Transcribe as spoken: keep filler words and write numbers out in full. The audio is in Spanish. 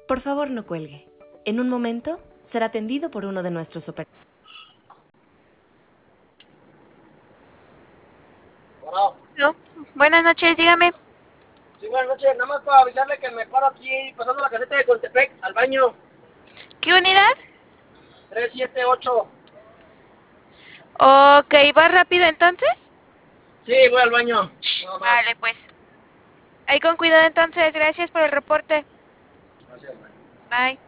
Por favor, no cuelgue. En un momento será atendido por uno de nuestros operadores. Bueno, No. Buenas noches, dígame. sí, buenas noches. Nada más para avisarle que me paro aquí pasando la caseta de Contepec al baño. ¿Qué unidad? tres siete ocho. Ok, ¿va rápido entonces? Sí, voy al baño. Nada más. Vale, pues. Ahí con cuidado entonces, gracias por el reporte. Gracias, man. Bye.